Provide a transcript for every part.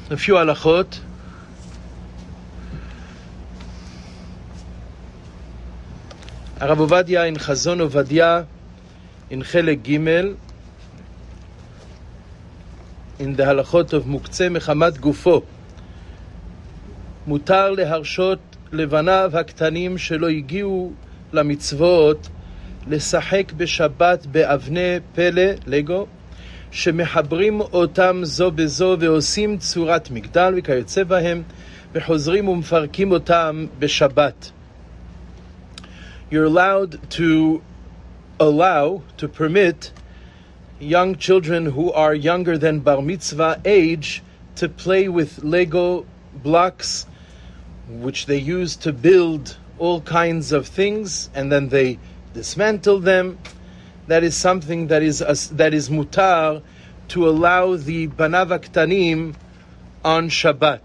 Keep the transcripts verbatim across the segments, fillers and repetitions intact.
A few halachot. Rav Ovadia in Chazon Ovadia in Chelek Gimel, in the halachot of Muktzeh Mechamat Gufo, מותר להרשות לבניו הקטנים שלא הגיעו למצוות לשחק בשבת באבני פלא, לגו, שמחברים אותם זו בזו ועושים צורת מגדל וכיוצא בהם, וחוזרים ומפרקים אותם בשבת. You're allowed to allow, to permit young children who are younger than bar mitzvah age to play with Lego blocks, which they use to build all kinds of things, and then they dismantle them. That is something that is uh, that is mutar, to allow the banav aktanim on Shabbat.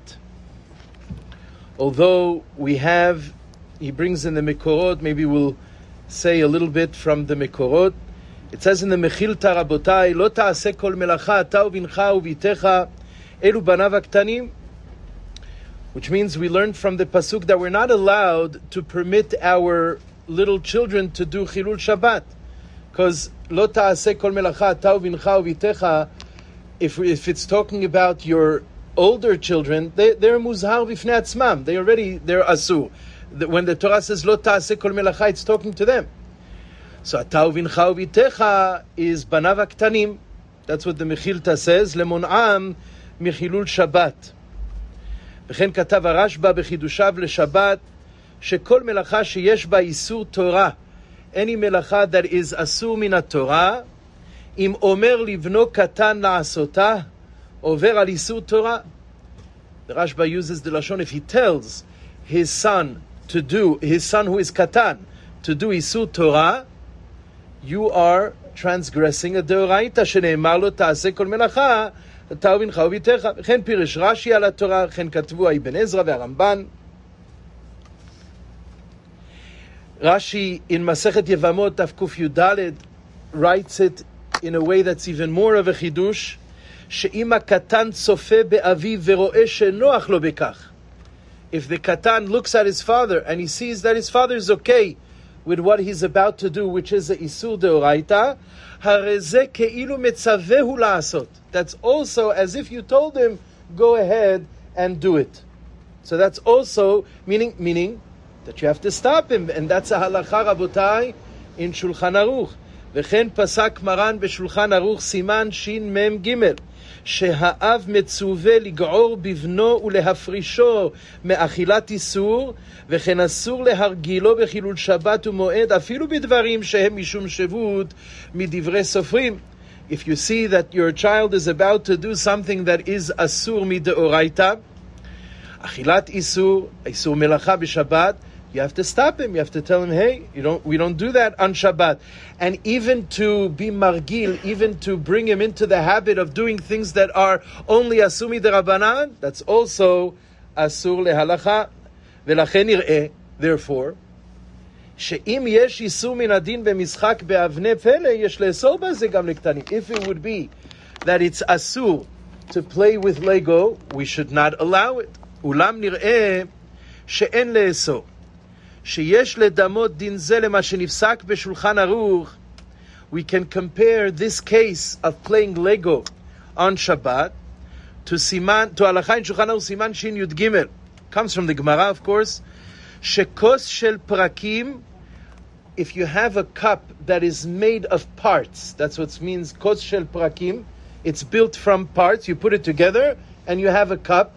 Although we have, he brings in the Mekorot, maybe we'll say a little bit from the Mekorot. It says in the Mechilta, Rabotai, lo ta'aseh kol melacha ata uvincha uvitecha elu banav aktanim, which means we learned from the pasuk that we're not allowed to permit our little children to do chilul Shabbat, because lo ta'aseh kol melacha ata uvincha uvitecha, if if it's talking about your older children, they they're muzhar bifnei atzmam. They already they're asur. When the Torah says lo ta'aseh kol melacha, it's talking to them. So ata uvincha uvitecha is banav aktanim. That's what the Mechilta says. Lemon'am michilul Shabbat. וכן כתב הרשב"א בחידושיו לשבת שכל מלאכה שיש בה איסור תורה, any מלאכה that is אסור מן התורה, אם אומר לבנו קטן לעשותה, עובר על איסור תורה. The Rashba uses the lashon, if he tells his son to do, his son who is katan, to do איסור תורה, you are transgressing a deoraita שנאמר לו תעשה כל מלאכה אתה ובנך וביתך. וכן פירש רש"י על התורה, וכן כתבו אבן עזרא והרמב"ן. Rashi in Masechet Yevamot Daf Kuf Yudaled writes it in a way that's even more of a chidush, שאם הקטן צופה באביו ורואה שנוח לו בכך. If the katan looks at his father and he sees that his father is okay with what he's about to do, which is a isur deoraita, הרי זה כאילו מצווהו לעשות. That's also as if you told him, go ahead and do it. So that's also meaning meaning that you have to stop him, and that's a halacha rabotai in Shulchan Aruch. וכן פסק מרן בשולחן ערוך סימן שין מם גימל, שהאב מצווה לגעור בבנו ולהפרישו מאכילת איסור, וכן אסור להרגילו בחילול שבת ומועד, אפילו בדברים שהם משום שבות מדברי סופרים. If you see that your child is about to do something that is asur mid'oraita, achilat isur, isur melacha b'Shabbat, you have to stop him. You have to tell him, hey, you don't. We don't do that on Shabbat. And even to be margil, even to bring him into the habit of doing things that are only asur mid'Rabbanan, that's also asur lehalacha. V'lachen nir'eh, therefore, שאם יש איסור מן הדין במשחק באבני פלא, יש לאסור בזה גם לקטנים. If it would be that it's asur to play with Lego, we should not allow it. אולם נראה שאין לאסור. שיש לדמות דין זה למה שנפסק בשולחן ערוך, we can compare this case of playing Lego on Shabbat to סימן, to הלכה in שולחן ערוך סימן שין יוד גימל. Comes from the Gemara, of course. שכוס של פרקים, if you have a cup that is made of parts, that's what it means, כוס של פרקים, it's built from parts, you put it together, and you have a cup,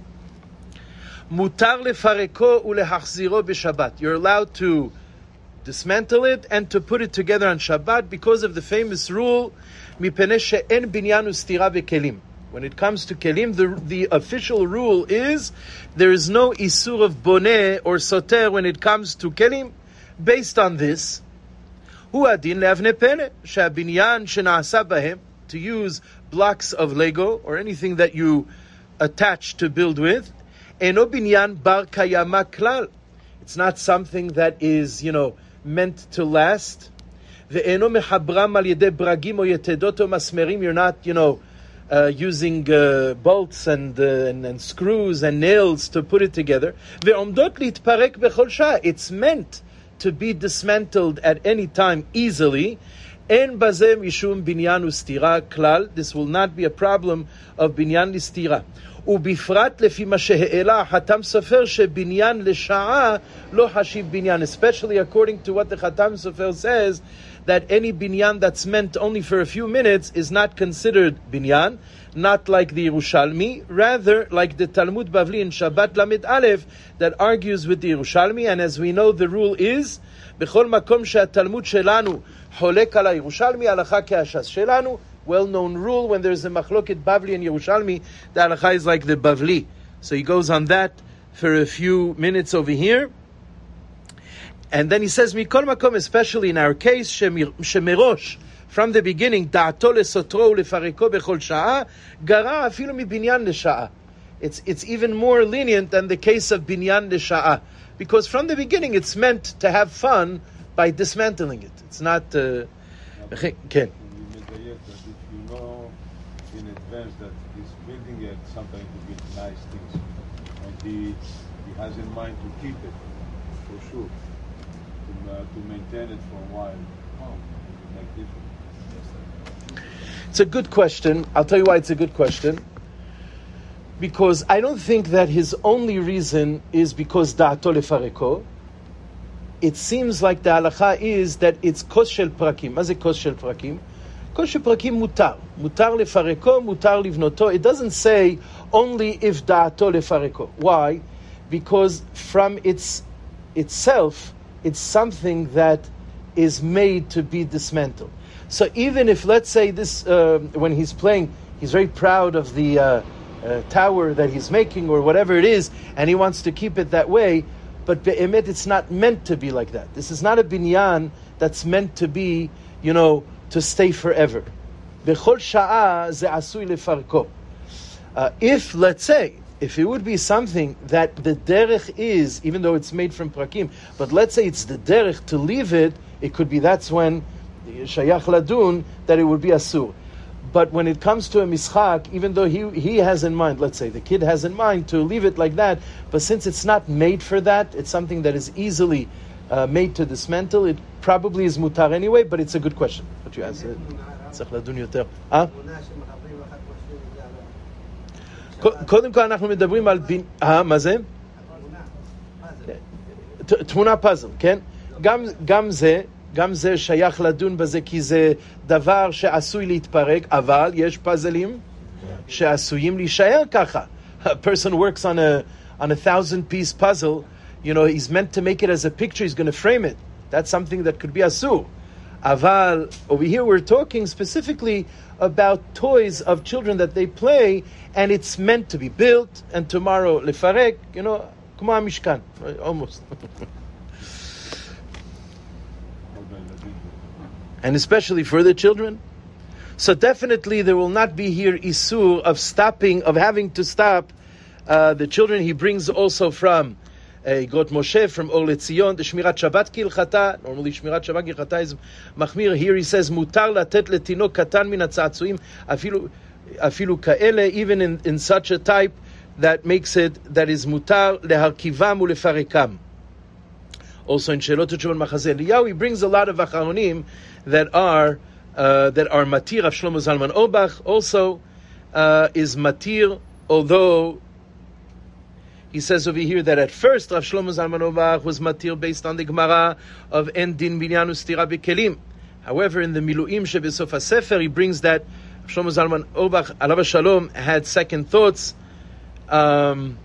מותר לפרקו ולהחזירו בשבת. You're allowed to dismantle it and to put it together on Shabbat because of the famous rule, מפני שאין בניין וסתירה בכלים. When it comes to kelim, the, the official rule is there is no isur of boneh or soter when it comes to kelim. Based on this, hu adin le'avnei pele she'abinyan shena'asa bahem, to use blocks of Lego or anything that you attach to build with. Eno binyan bar kayama klal. It's not something that is, you know, meant to last. Ve'eno mehabram al yedei bragim o yetedot o masmerim. You're not, you know, uh, using uh, bolts and, uh, and and screws and nails to put it together. ועומדות להתפרק בכל שעה. It's meant to be dismantled at any time easily. אין בזה משום בניין וסתירה כלל. This will not be a problem of בניין לסתירה. ובפרט לפי מה שהעלה חתם סופר שבניין לשעה לא חשיב בניין, especially according to what the Chatam Sofer says, that any binyan that's meant only for a few minutes is not considered binyan, not like the Yerushalmi, rather like the Talmud Bavli in Shabbat Lamed Aleph that argues with the Yerushalmi. And as we know, the rule is בכל מקום שהתלמוד שלנו חולק על הירושלמי, הלכה כהש"ס שלנו. Well-known rule, when there's a machloket Bavli and Yerushalmi, the halacha is like the Bavli. So he goes on that for a few minutes over here. And then he says, Mikol makom, especially in our case, shemerosh, from the beginning, da'ato lesotro ulefareko bechol sha'a, gara afilu mi binyan lesha'a. It's it's even more lenient than the case of binyan lesha'a, because from the beginning it's meant to have fun by dismantling it. It's not. Uh, Ken. In advance that he's building it sometimes to build nice things, and he he has in mind to keep it for sure, to, uh, to maintain it for a while. Oh, it will make difference. It's a good question. I'll tell you why it's a good question. Because I don't think that his only reason is because da'ato lefareko. It seems like the halacha is that it's kos shel prakim. מה זה kos shel prakim? Kos shel prakim mutar. Mutar lefareko, mutar livnoto. It doesn't say only if da'ato lefareko. Why? Because from its itself, it's something that is made to be dismantled. So even if, let's say, this uh, when he's playing, he's very proud of the uh, uh, tower that he's making or whatever it is, and he wants to keep it that way, but be'emet, it's not meant to be like that. This is not a binyan that's meant to be, you know, to stay forever. Bechol sha'a ze asui lefarko. If, let's say, if it would be something that the derech is, even though it's made from prakim, but let's say it's the derech to leave it, it could be that's when shayach ladun, that it would be asur. But when it comes to a mischak, even though he he has in mind, let's say the kid has in mind to leave it like that, but since it's not made for that, it's something that is easily uh, made to dismantle, it probably is mutar anyway, but it's a good question. What you asked? צריך לדון יותר. אה? קודם כל אנחנו מדברים על בין... אה, מה זה? תמונה פאזל, כן? גם זה, גם זה שייך לדון בזה, כי זה דבר שעשוי להתפרק, אבל יש פאזלים שעשויים להישאר ככה. A person works on a on a thousand piece puzzle, you know, he's meant to make it as a picture, he's going to frame it. That's something that could be asur. Aval, over here we're talking specifically about toys of children that they play, and it's meant to be built, and tomorrow lefarek, you know, כמו המשכן, almost. And especially for the children. So definitely there will not be here isur of stopping, of having to stop uh, the children. He brings also from Igrot Moshe, from Or Letzion, the Shmirat Shabbat Kilchata. Normally Shmirat Shabbat Kilchata is Machmir. Here he says, Mutar latet letinok katan min hatzatzuim, afilu afilu kaele, even in, in such a type that makes it, that is mutar leharkivam ulefarekam. Also in Shelot Teshuvah Machazeh Eliyahu, he brings a lot of acharonim that are uh, that are matir. Rav Shlomo Zalman Auerbach also uh, is matir, although he says over here that at first Rav Shlomo Zalman Auerbach was matir based on the Gemara of En Din Binyan Ustira Bekelim. However, in the Miluim Shebesof HaSefer, he brings that Rav Shlomo Zalman Auerbach, Alav Shalom, had second thoughts. Um,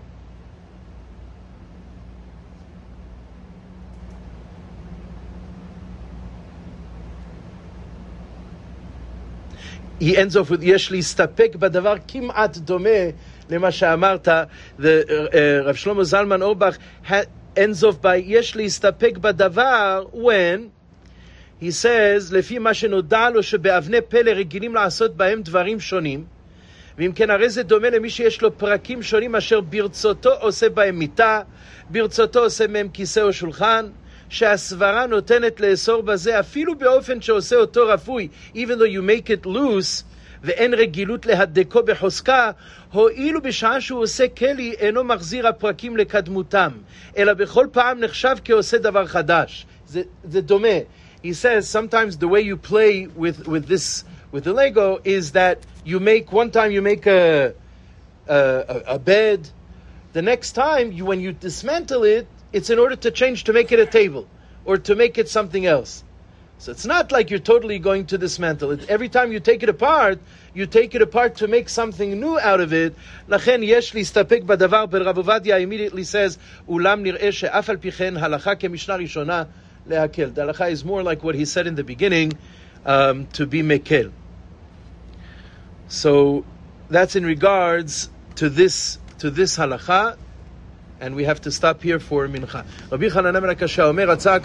he ends off with Yesh להסתפק בדבר כמעט דומה למה שאמרת. The uh, Rav Shlomo Zalman Auerbach ha- ends off by Yesh להסתפק בדבר when he says לפי מה שנודע לו שבאבני פלא רגילים לעשות בהם דברים שונים, ואם כן הרי זה דומה למי שיש לו פרקים שונים אשר ברצותו עושה בהם מיטה, ברצותו עושה מהם כיסא או שולחן, שהסברה נותנת לאסור בזה אפילו באופן שעושה אותו רפוי, even though you make it loose, ואין רגילות להדקו בחוזקה, הואילו בשעה שהוא עושה כלי, אינו מחזיר הפרקים לקדמותם, אלא בכל פעם נחשב כעושה דבר חדש. זה, זה דומה. He says sometimes the way you play with, with this, with the Lego, is that you make, one time you make a, a, a bed, the next time you, when you dismantle it, it's in order to change, to make it a table, or to make it something else. So it's not like you're totally going to dismantle it. Every time you take it apart, you take it apart to make something new out of it. לכן יש להסתפק בדבר, but Rav Ovadia immediately says, אולם נראה שאף על פי כן הלכה כמשנה ראשונה להקל. The halacha is more like what he said in the beginning, um, to be mekel. So that's in regards to this to this halacha, and we have to stop here for mincha. Rabbi Chananah ben Akashya Omer,